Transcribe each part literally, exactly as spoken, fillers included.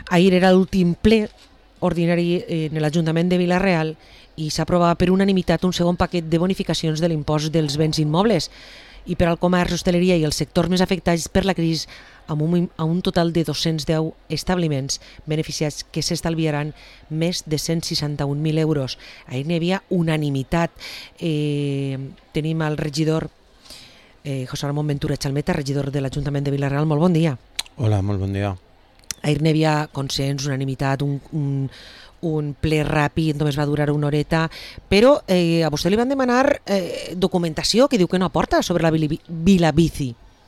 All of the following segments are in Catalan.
Ahir era l'últim ple ordinari en l'Ajuntament de Vila-real i s'aprovava per unanimitat un segon paquet de bonificacions de l'impost dels béns immobles i per al comerç, hostaleria i els sectors més afectats per la crisi amb un, a un total de dos-cents deu establiments beneficiats que s'estalviaran més de cent seixanta-un mil euros. Ahir n'hi havia unanimitat. Eh, tenim el regidor eh, José Ramón Ventura Chalmeta, regidor de l'Ajuntament de Vila-real. Molt bon dia. Hola, molt bon dia. Ahir n'hi havia consens, unanimitat, un, un, un ple ràpid, només va durar una horeta, però eh, a vostè li van demanar eh, documentació que diu que no aporta sobre la Vila Bici.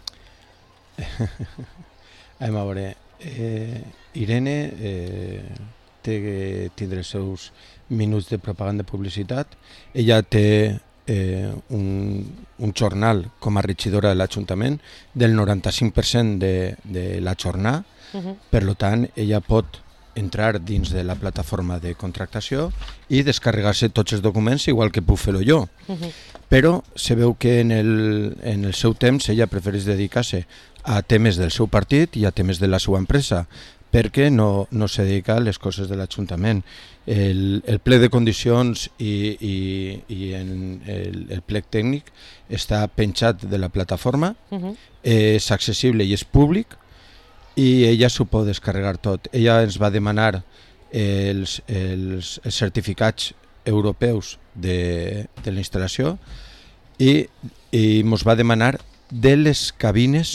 A veure, eh, Irene eh, té que tindre els seus minuts de propaganda i publicitat. Ella té eh, un, un jornal com a regidora de l'Ajuntament del noranta-cinc per cent de, de la jornada. Uh-huh. Per tant, ella pot entrar dins de la plataforma de contractació i descarregar-se tots els documents igual que puc fer-ho jo. Uh-huh. Però se veu que en el, en el seu temps ella prefereix dedicar-se a temes del seu partit i a temes de la seva empresa, perquè no, no se dedica a les coses de l'Ajuntament. El, el plec de condicions i, i, i en el, el plec tècnic està penjat de la plataforma, uh-huh. És accessible i és públic, i ella s'ho pot descarregar tot. Ella ens va demanar els, els, els certificats europeus de, de la instal·lació i, i ens va demanar de les cabines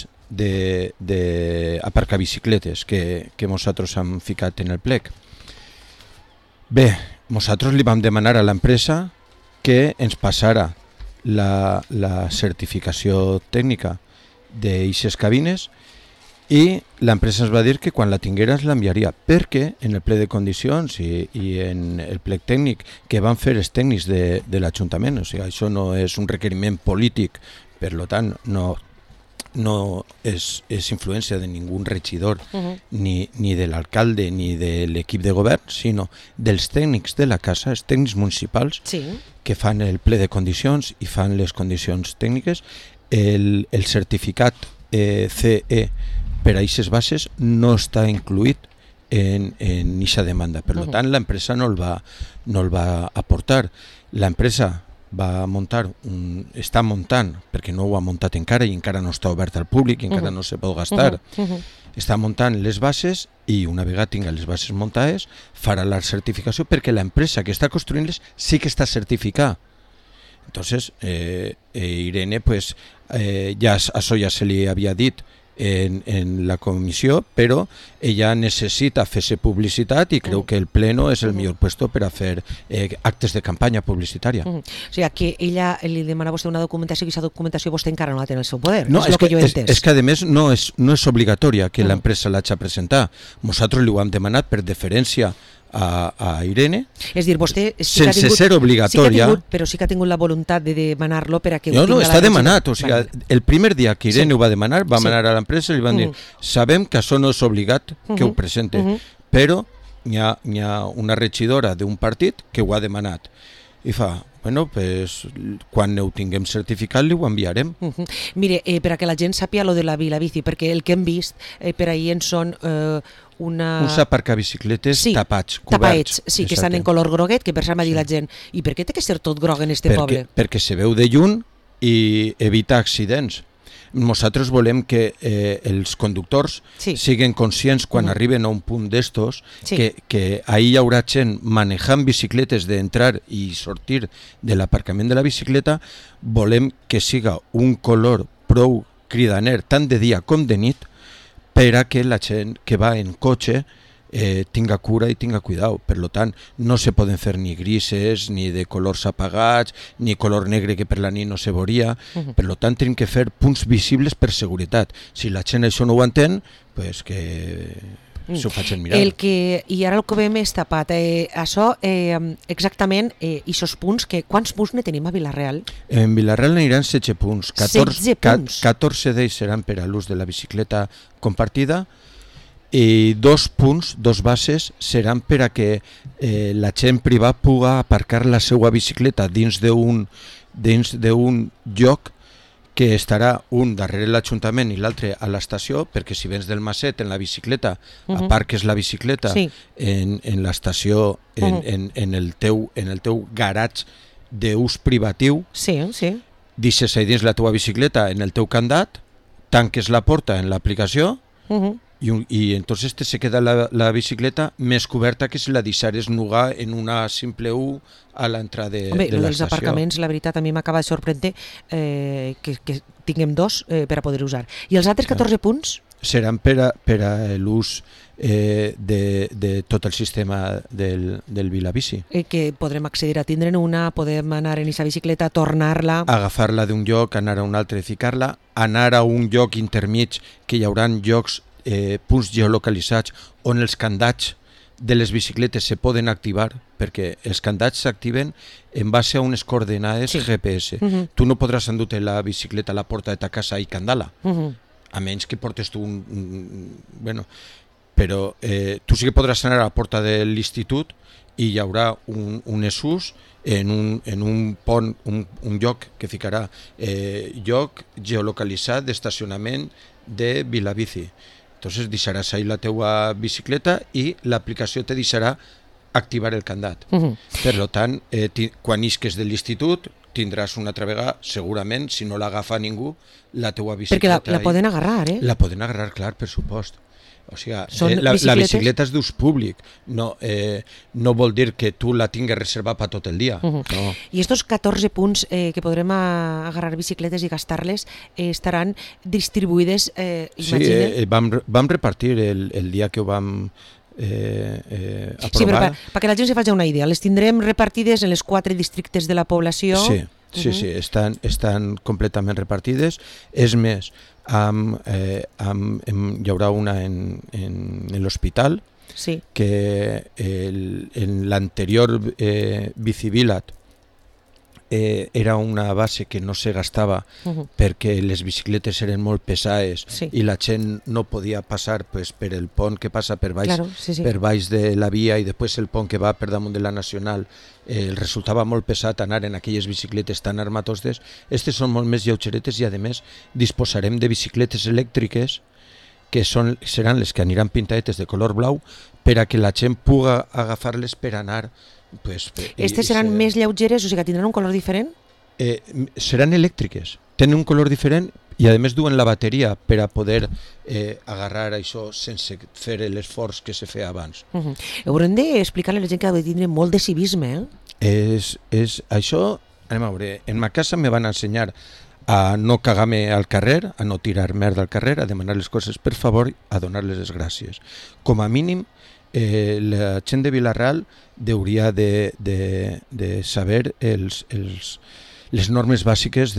d'aparcar-bicicletes que, que nosaltres hem ficat en el plec. Bé, nosaltres li vam demanar a l'empresa que ens passara la, la certificació tècnica d'aixes cabines i l'empresa ens va dir que quan la tinguera l'enviaria, perquè en el ple de condicions i, i en el plec tècnic que van fer els tècnics de, de l'Ajuntament, o sigui, això no és un requeriment polític, per tant no, no és, és influència de ningú regidor, uh-huh. ni, ni de l'alcalde ni de l'equip de govern, sinó dels tècnics de la casa, els tècnics municipals, sí. que fan el ple de condicions i fan les condicions tècniques. El, el certificat eh, C E per a aquestes bases no està incluït en aquesta demanda. Per uh-huh. tant, l'empresa no el va, no el va aportar. L'empresa va muntar, un, està muntant, perquè no ho ha muntat encara i encara no està obert al públic i encara uh-huh. no se pot gastar, uh-huh. està muntant les bases i una vegada tinga les bases muntades farà la certificació perquè l'empresa que està construint-les sí que està certificada. Entonces, eh, eh, Irene, pues, eh, ja, això ja se li havia dit En, en la comissió, però ella necessita fer-se publicitat i creu uh-huh. que el pleno és el uh-huh. millor puesto per a fer eh, actes de campanya publicitària. Uh-huh. O sigui, que ella li demana a vostè una documentació i aquesta documentació vostè encara no la té en el seu poder. No, és, és, que, que, és, és que a més no és, no és obligatòria que uh-huh. l'empresa l'hagi a presentar. Nosaltres li ho hem demanat per deferència a, a Irene, és dir, vostè sí sense tingut, ser obligatòria, sí tingut, però sí que ha tingut la voluntat de demanar-lo per a que no, no, està demanat, o sigui, vale. el primer dia que Irene sí. ho va demanar, va sí. anar a l'empresa i li van uh-huh. dir, sabem que això no és obligat que uh-huh. ho presente, uh-huh. però hi ha, hi ha una regidora d'un partit que ho ha demanat i fa, bueno, pues, quan ho tinguem certificat li ho enviarem. Uh-huh. Mire, eh, per a que la gent sàpia lo de la Vila Bici, perquè el que hem vist eh, per ahir en són eh, una... uns aparcabicicletes sí, tapats, coberts. Tapaets, sí, exacte. Que estan en color groguet, que per això m'ha dit sí. la gent, i per què té que ser tot groc en este perquè, poble? Perquè se veu de lluny i evita accidents. Nosaltres volem que eh, els conductors sí. siguin conscients quan uh-huh. arriben a un punt d'estos sí. que, que ahir hi haurà gent manejant bicicletes d'entrar i sortir de l'aparcament de la bicicleta. Volem que siga un color prou cridaner tant de dia com de nit per a que la gent que va en cotxe eh, tinga cura i tinga cuidado. Per tant, no se poden fer ni grises, ni de colors apagats, ni color negre que per la nit no se veuria. Uh-huh. Per tant, tenim que fer punts visibles per seguretat. Si la gent això no ho entén, pues que mm. s'ho facin mirar. El que, I ara el que ve més tapat, eh, això eh, exactament, eh, aquests punts, que quants punts ne tenim a Vila-real? En Vila-real n'aniran setze punts. catorze, setze punts. catorze d'ells seran per a l'ús de la bicicleta compartida, i dos punts, dos bases, seran per a que eh, la gent privada pugui aparcar la seva bicicleta dins d'un dins d'un lloc que estarà un darrere l'Ajuntament i l'altre a l'estació, perquè si vens del Maset en la bicicleta, uh -huh. aparques la bicicleta sí. en, en l'estació, en, uh -huh. en, en, el teu, en el teu garatge d'ús privatiu, sí, sí. deixes ahí dins la teva bicicleta en el teu candat, tanques la porta en l'aplicació uh -huh. i, i entonces te se queda la, la bicicleta més coberta que si la deixares nugar en una simple U a l'entrada de, Home, de l'estació. Els aparcaments, la veritat, a mi m'acaba de sorprendre eh, que, que tinguem dos eh, per a poder usar. I els altres catorze punts? Seran per a, per a l'ús eh, de, de tot el sistema del, del Vilabici. Eh, que podrem accedir a tindre'n una, podem anar en aquesta bicicleta, tornar-la... Agafar-la d'un lloc, anar a un altre, ficar-la, anar a un lloc intermig, que hi haurà llocs, eh, punts geolocalitzats, on els candats de les bicicletes se poden activar, perquè els candats s'activen en base a unes coordenades sí. G P S. Uh -huh. Tu no podràs endur-te la bicicleta a la porta de ta casa i candala, uh -huh. a menys que portes tu un... un bueno, però eh, tu sí que podràs anar a la porta de l'institut i hi haurà un, un E S U S en un, en un pont, un, un lloc que ficarà eh, lloc geolocalitzat d'estacionament de Vilabici. Entonces deixaràs ahí la teua bicicleta i l'aplicació te deixarà activar el candat. Uh -huh. Per tant, eh, quan isques de l'institut tindràs una altra vegada, segurament, si no l'agafa ningú, la teua bicicleta... Perquè la, la poden agarrar, eh? La poden agarrar, clar, per supost. O sigui, eh, la, la bicicleta és d'ús públic, no, eh, no vol dir que tu la tingues reservada per tot el dia. Uh -huh. no. I estos catorze punts eh, que podrem agarrar bicicletes i gastar-les eh, estaran distribuïdes, eh, imagine... Sí, eh, vam, vam repartir el, el dia que ho vam eh, eh, aprovar. Sí, però perquè per la gent se faci una idea, les tindrem repartides en les quatre districtes de la població. Sí, sí, uh -huh. sí, estan, estan completament repartides. És més, amb, eh, amb, amb, hi haurà una en, en, en l'hospital, sí. que el, en l'anterior eh, Bicivilat eh, era una base que no se gastava uh -huh. perquè les bicicletes eren molt pesades sí. i la gent no podia passar pues, per el pont que passa per baix, claro, sí, sí. per baix de la via i després el pont que va per damunt de la Nacional. Eh, resultava molt pesat anar en aquelles bicicletes tan armatostes. Estes són molt més lleugeretes i a més disposarem de bicicletes elèctriques que són, seran les que aniran pintadetes de color blau per a que la gent puga agafar-les per anar. Pues, Estes seran ser... més lleugeres, o sigui que tindran un color diferent? Eh, seran elèctriques, tenen un color diferent i a més duen la bateria per a poder eh, agarrar això sense fer l'esforç que se feia abans. Uh -huh. Haurem d'explicar-li a la gent que ha de tindre molt de civisme, eh? És, és, això, anem a veure, en ma casa me van ensenyar a no cagar-me al carrer, a no tirar merda al carrer, a demanar les coses per favor, a donar-les les gràcies. Com a mínim, eh, la gent de Vila-real hauria de, de, de saber els, els, les normes bàsiques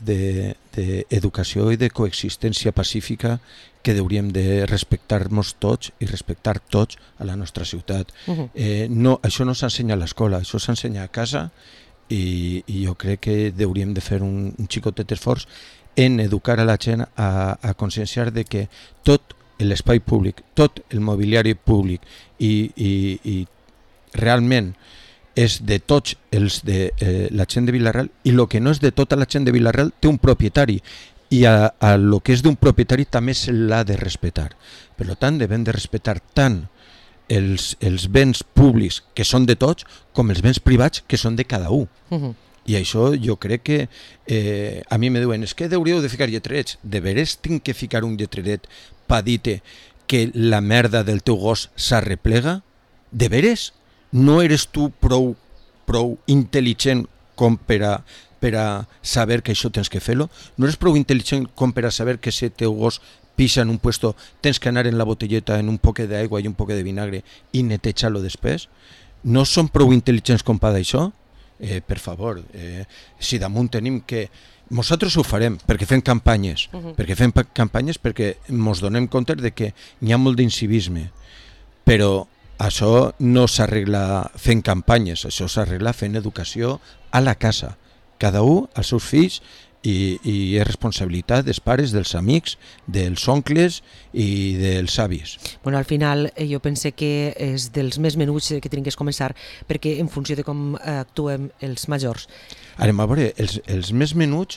d'educació i de coexistència pacífica que hauríem de respectar-nos tots i respectar tots a la nostra ciutat. Uh-huh. eh, no, això no s'ensenya a l'escola, això s'ensenya a casa i, i jo crec que hauríem de fer un, un xicotet esforç en educar a la gent a, a conscienciar de que tot l'espai públic, tot el mobiliari públic i, i, i realment és de tots els de eh, la gent de Vila-real i el que no és de tota la gent de Vila-real té un propietari i a, a lo que és d'un propietari també se l'ha de respectar. Per tant, devem de respectar tant els, els béns públics que són de tots com els béns privats que són de cada un. Uh -huh. I això jo crec que eh, a mi me diuen, és que hauríeu de ficar lletrerets. De veres tinc que ficar un lletreret per dir-te que la merda del teu gos s'arreplega? De veres? No eres tu prou, prou intel·ligent com per a, per a saber que això tens que fer-lo? No eres prou intel·ligent com per a saber que si teu gos pisa en un puesto tens que anar en la botelleta en un poquet d'aigua i un poquet de vinagre i netejar-lo després? No són prou intel·ligents com per això? Eh, per favor, eh, si damunt tenim que... Nosaltres ho farem perquè fem campanyes, uh -huh. perquè fem campanyes perquè ens donem compte de que hi ha molt d'incivisme, però això no s'arregla fent campanyes, això s'arregla fent educació a la casa, cada un als seus fills, i, i és responsabilitat dels pares, dels amics, dels oncles i dels avis. Bueno, al final eh, jo pense que és dels més menuts que tenim que començar, perquè en funció de com actuem els majors. Anem a veure, els, els més menuts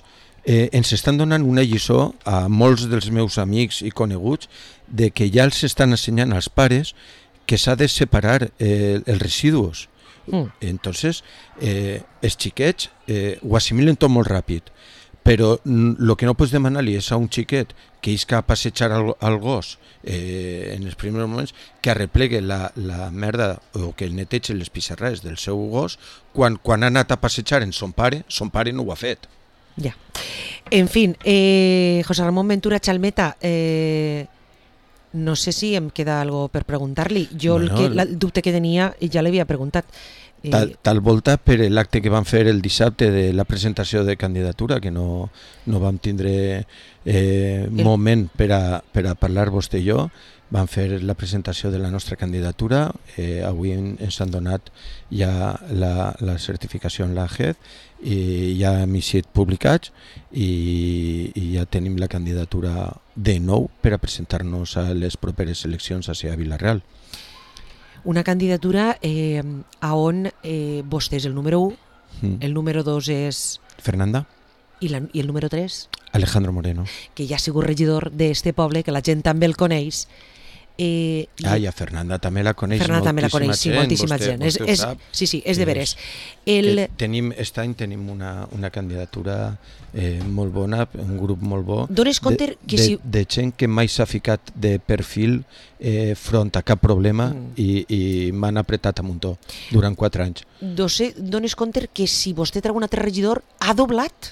eh, ens estan donant una lliçó a molts dels meus amics i coneguts de que ja els estan ensenyant als pares que s'ha de separar eh, els residus. Mm. Entonces, eh, els xiquets eh, ho assimilen tot molt ràpid, però el que no pots demanar-li és a un xiquet que isca a passejar al, al gos eh, en els primers moments, que arreplegue la, la merda o que netegi les pissarrades del seu gos quan, quan ha anat a passejar en son pare, son pare no ho ha fet. Ja. En fin, eh, José Ramón Ventura Chalmeta, eh, no sé si em queda algo per preguntar-li. Jo bueno, el, que, el dubte que tenia ja l'havia preguntat. Tal, tal volta per l'acte que van fer el dissabte de la presentació de candidatura, que no, no vam tindre eh, el... moment per a, per a parlar vostè i jo, van fer la presentació de la nostra candidatura, eh, avui ens han donat ja la, la certificació en la J E D i ja hem sigut publicats i, i ja tenim la candidatura de nou per a presentar-nos a les properes eleccions a Vila-real. Una candidatura eh, a on eh, vostè és el número u, mm. el número dos és... Fernanda. I, la, i el número tres? Alejandro Moreno. Que ja ha sigut regidor d'este poble, que la gent també el coneix. Eh, ah, i a Fernanda també la coneix Fernanda moltíssima, també la coneix, sí, gent, moltíssima vostè, gent. Vostè és, és, sí, sí, és de veres. El... Tenim, aquest any tenim una, una candidatura eh, molt bona, un grup molt bo, Dones compte de, que de, si... de gent que mai s'ha ficat de perfil eh, front a cap problema mm. i, i m'han apretat a muntó durant quatre anys. Dose, dones compte que si vostè treu un altre regidor, ha doblat?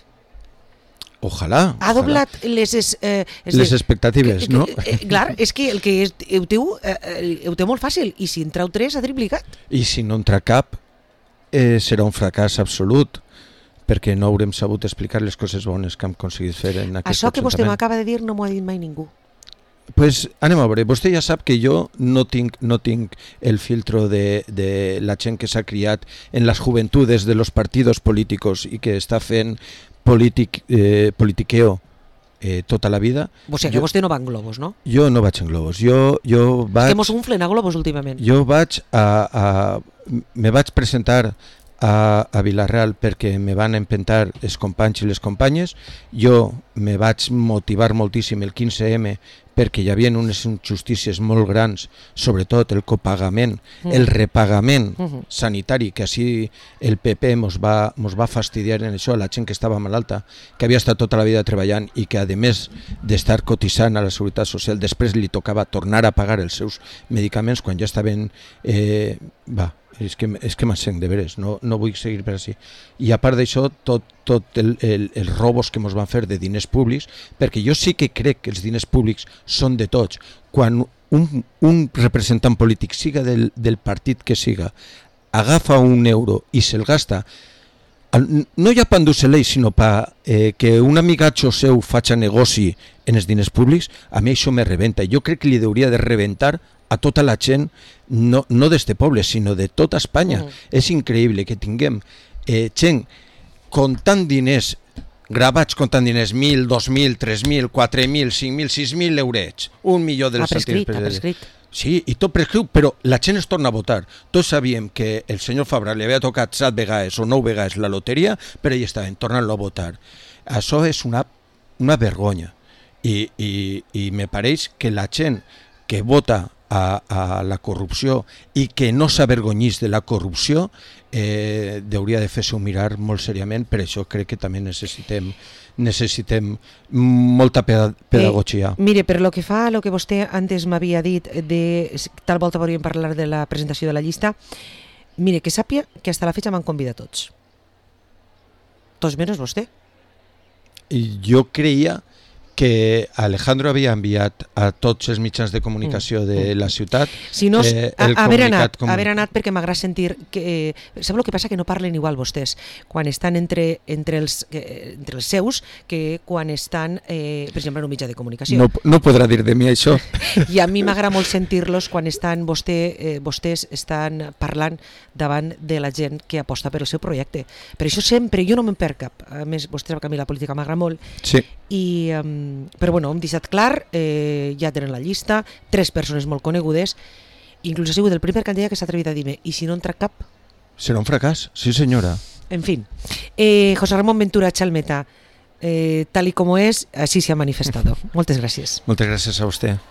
Ojalà. Ha doblat les, eh, les de, expectatives, que, no? Que, eh, clar, és que el que és, ho, teu, eh, ho té molt fàcil, i si en treu tres ha triplicat. I si no entra cap, eh, serà un fracàs absolut, perquè no haurem sabut explicar les coses bones que hem aconseguit fer en aquest Això que vostè ajuntament. m'acaba de dir no m'ho ha dit mai ningú. Pues anem a veure, vostè ja sap que jo no tinc, no tinc el filtro de, de la gent que s'ha criat en les joventudes de los partidos políticos i que està fent Politic, eh, politiqueo eh, tota la vida. O sigui que jo, vostè no va en globos, no? Jo no vaig en globos. Jo, jo vaig... És que mos unflen a globos últimament. Jo vaig a... a me vaig presentar a, a Vila-real perquè me van empentar els companys i les companyes. Jo me vaig motivar moltíssim el quinze eme perquè hi havia unes injustícies molt grans, sobretot el copagament, mm. el repagament mm-hmm. sanitari, que així el P P mos va, mos va fastidiar en això, la gent que estava malalta, que havia estat tota la vida treballant i que a més d'estar cotitzant a la Seguretat Social, després li tocava tornar a pagar els seus medicaments quan ja estaven... Eh, va, és que, és que m'encenc de veres, no, no vull seguir per així. I a part d'això, tot, tot el, el, els robos que ens van fer de diners públics, perquè jo sí que crec que els diners públics són de tots. Quan un, un representant polític, siga del, del partit que siga, agafa un euro i se'l gasta, no ja per endur-se-l'ell, sinó per eh, que un amigatxo seu faci negoci en els diners públics, a mi això me rebenta. Jo crec que li hauria de rebentar a tota la gent, no, no d'este poble, sinó de tota Espanya. Uh-huh. És increïble que tinguem eh, gent comptant diners, gravats comptant diners, mil, dos mil, tres mil, quatre mil, cinc mil, sis mil eurets, un milió de les prescrit, ha prescrit. Sí, i tot prescriu, però la gent es torna a votar. Tots sabíem que el senyor Fabra li havia tocat set vegades o nou vegades la loteria, però ell estava tornant-lo a votar. Això és una, una vergonya. I, i, i me pareix que la gent que vota a, a la corrupció i que no s'avergonyís de la corrupció eh, hauria de fer-se mirar molt seriament. Per això crec que també necessitem necessitem molta pedagogia. Eh, mire, per lo que fa a lo que vostè antes m'havia dit, de, tal volta podríem parlar de la presentació de la llista, mire, que sàpia que hasta la fecha m'han convidat tots. Tots menys vostè. I jo creia que Alejandro havia enviat a tots els mitjans de comunicació de la ciutat si no, eh, el a, haver anat, com... haver anat perquè m'agrada sentir que, eh, sap el que passa? Que no parlen igual vostès quan estan entre, entre, els, eh, entre els seus que quan estan eh, per exemple en un mitjà de comunicació. No, no podrà dir de mi això. I a mi m'agrada molt sentir-los quan estan vostè, eh, vostès estan parlant davant de la gent que aposta per el seu projecte. Per això sempre, jo no me'n perc cap, a més vostè sap que a mi la política m'agrada molt. Sí. I, um, però bueno, hem deixat clar, eh, ja tenen la llista, tres persones molt conegudes, inclús ha sigut el primer candidat que s'ha atrevit a dir-me, i si no entra cap? Serà un fracàs, sí senyora. En fin, eh, José Ramón Ventura Chalmeta, eh, tal y como es, así se ha manifestado. Moltes gràcies. Moltes gràcies a vostè.